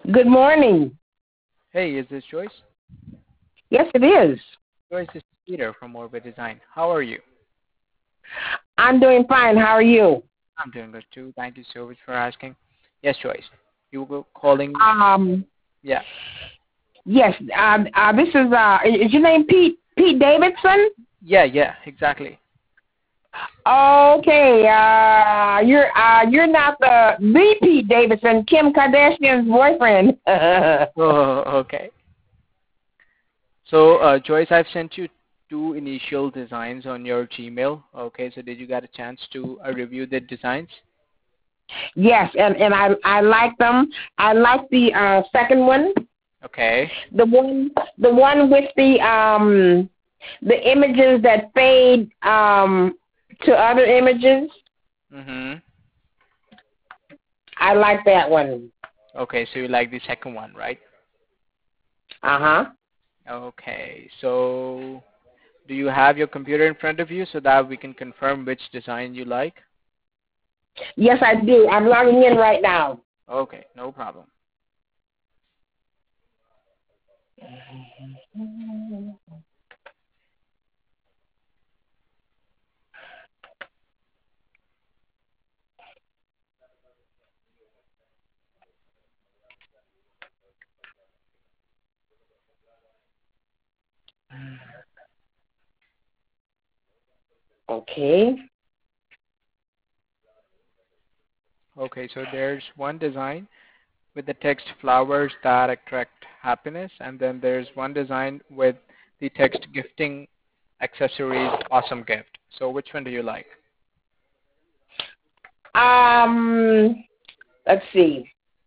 Good morning. Hey, is this Joyce? Yes, it is. Joyce, this is Peter from Orbit Design. How are you? I'm doing fine. How are you? I'm doing good too. Thank you so much for asking. Yes, Joyce. You were calling. Um, Yeah. yes. This is your name Pete Davidson? Yeah, exactly. Okay. You're not the Pete Davidson, Kim Kardashian's boyfriend. Oh, okay. So, Joyce, I've sent you two initial designs on your Gmail. Okay, so did you get a chance to review the designs? Yes, and I like them. I like the second one, Okay. the one with the images that fade to other images. Mm-hmm. I like that one. Okay, so you like the second one, right? Uh-huh. Okay, so do you have your computer in front of you so that we can confirm which design you like? Yes, I do. I'm logging in right now. Okay, no problem. Okay. Okay, so there's one design with the text flowers that attract happiness, and then there's one design with the text gifting accessories, awesome gift. So which one do you like? Um, let's see.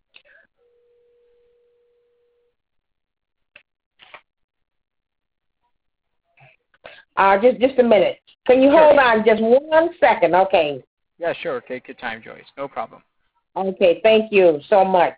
Just a minute. Can you Sure. hold on just 1 second? Okay. Yeah, sure. Take your time, Joyce. No problem. Okay. Thank you so much.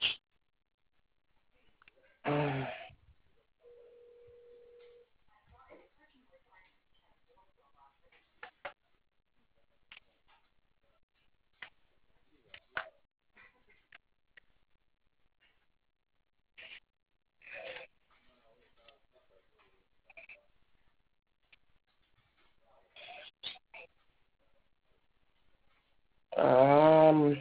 Um.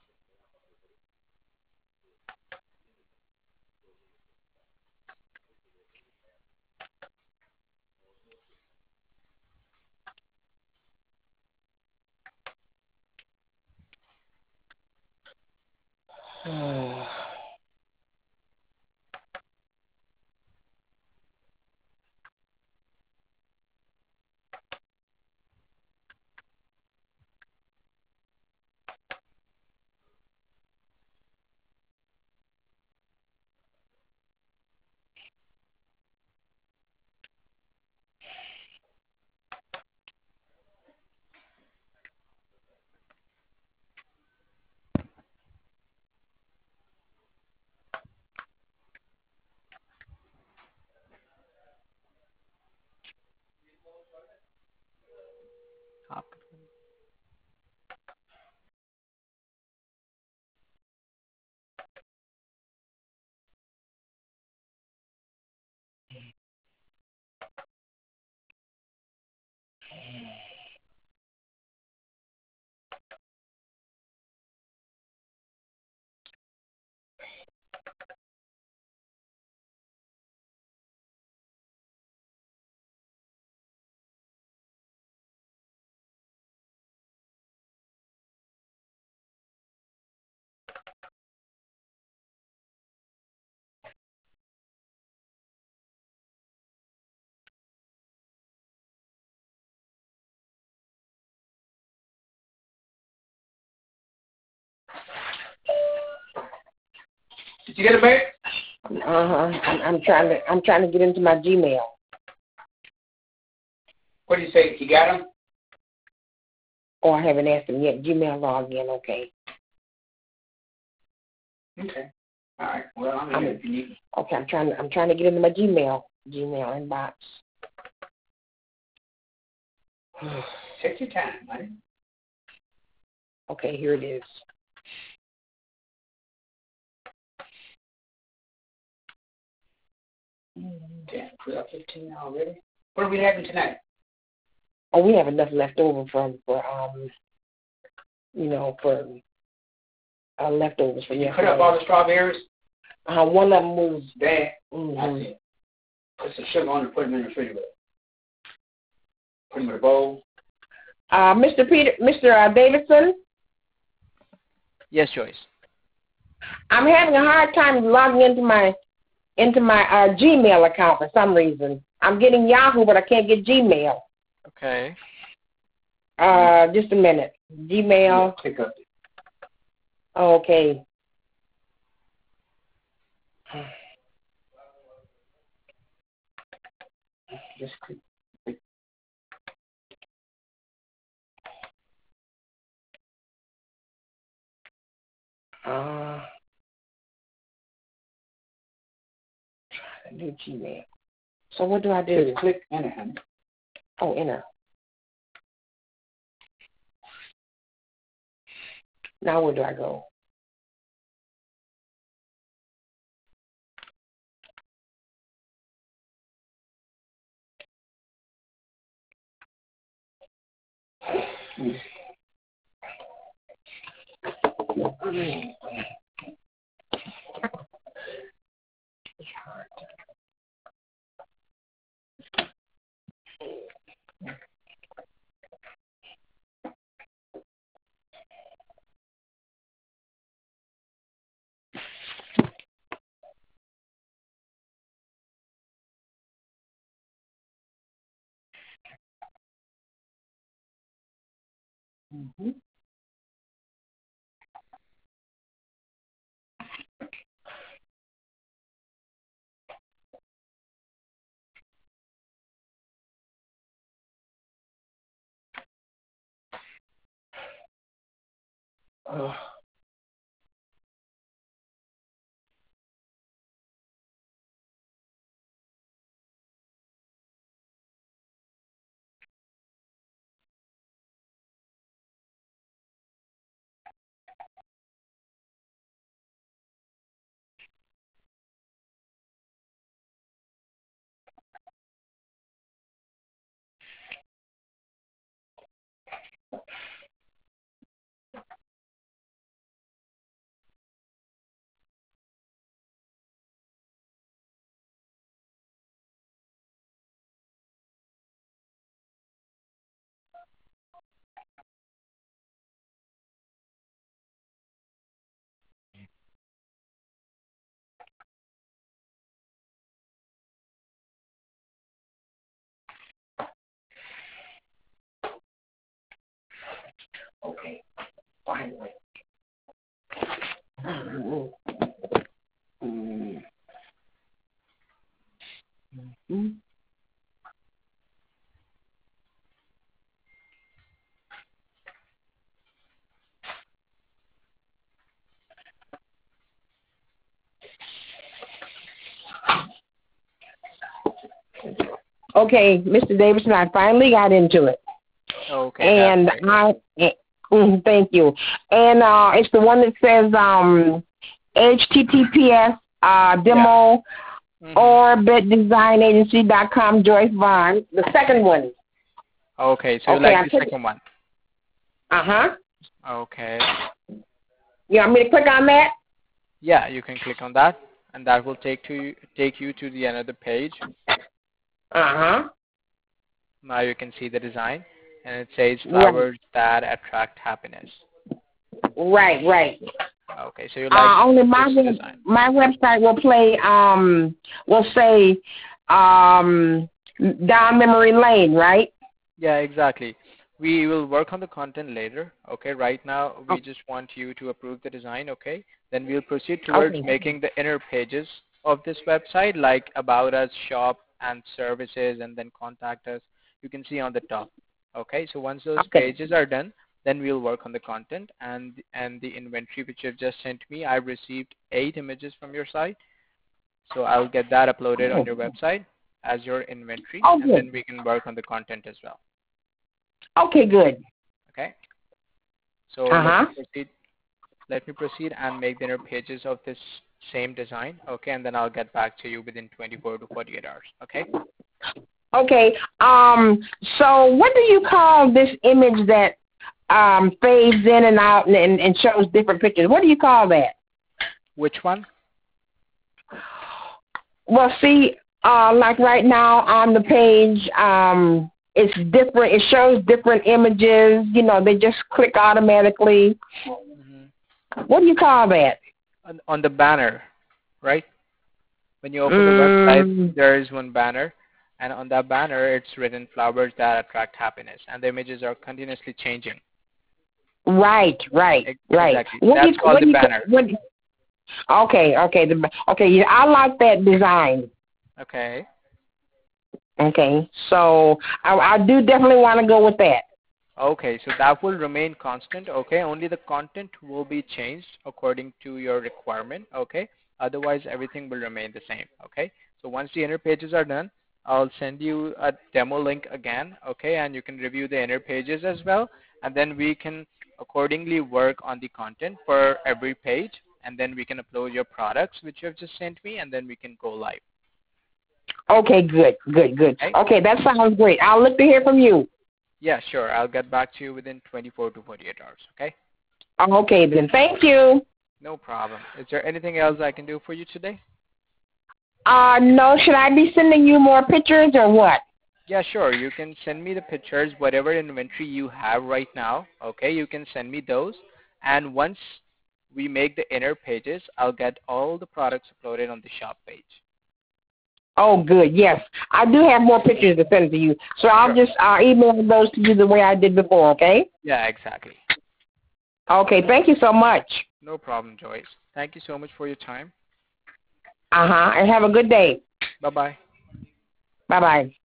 Did you get it, mate? I'm trying to get into my Gmail. What do you say? You got them? Oh, I haven't asked them yet. Gmail login. Okay. Okay. All right. Well, I'm I'm here if you need. okay. I'm trying to get into my Gmail inbox. Take your time, buddy. Okay, here it is. 10, 12, 15 already. What are we having tonight? Oh, we have enough left over for leftovers for you. Cut up all the strawberries. One of them was bad. Mm-hmm. That's it. Put some sugar on and put them in the refrigerator. Put them in a bowl. Mr. Davidson. Yes, Joyce. I'm having a hard time logging into my Gmail account for some reason. I'm getting Yahoo, but I can't get Gmail. Okay. Just a minute. Gmail. Yeah, click up. Okay. Just click. Try to do Gmail. So what do I do? Just click enter, honey. Oh, enter. Now where do I go? Mm-hmm. Okay, finally. Mm-hmm. Mm-hmm. Okay, Mr. Davidson, I finally got into it. Okay. And thank you. And it's the one that says HTTPS demo orbitdesignagency.com Joyce Vaughn. The second one. Okay, so you like the second one. Uh-huh. Okay. You want me to click on that? Yeah, you can click on that, and that will take you to the another page. Uh-huh. Now you can see the design, and it says flowers that attract happiness. Right. Okay, so you like only design. My website will say down memory lane, right? Yeah, exactly. We will work on the content later. Okay, right now we just want you to approve the design. Okay, then we'll proceed towards making the inner pages of this website, like about us, shop, and services, and then contact us. You can see on the top. Okay, so once those pages are done, then we'll work on the content and the inventory which you've just sent me. I've received 8 images from your site, so I'll get that uploaded on your website as your inventory, and then we can work on the content as well. Okay, good. Okay. So let's proceed. Let me proceed and make the inner pages of this same design, okay, and then I'll get back to you within 24 to 48 hours, okay? Okay. So what do you call this image that fades in and out and shows different pictures? What do you call that? Which one? Well, see, like right now on the page, it's different. It shows different images. You know, they just click automatically. What do you call that? On the banner, right? When you open the website, there is one banner, and on that banner, it's written flowers that attract happiness, and the images are continuously changing. Right. Exactly. That's called the banner. Okay. Yeah, I like that design. Okay. Okay, so I do definitely want to go with that. Okay, so that will remain constant, okay? Only the content will be changed according to your requirement, okay? Otherwise, everything will remain the same, okay? So once the inner pages are done, I'll send you a demo link again, okay? And you can review the inner pages as well, and then we can accordingly work on the content for every page, and then we can upload your products, which you have just sent me, and then we can go live. Okay, good. Okay, that sounds great. I'll look to hear from you. Yeah, sure. I'll get back to you within 24 to 48 hours, okay? Okay, then. Thank you. No problem. Is there anything else I can do for you today? No. Should I be sending you more pictures or what? Yeah, sure. You can send me the pictures, whatever inventory you have right now, okay? You can send me those. And once we make the inner pages, I'll get all the products uploaded on the shop page. Oh, good. Yes, I do have more pictures to send to you, so I'll just email those to you the way I did before. Okay? Yeah, exactly. Okay. Thank you so much. No problem, Joyce. Thank you so much for your time. And have a good day. Bye-bye. Bye-bye.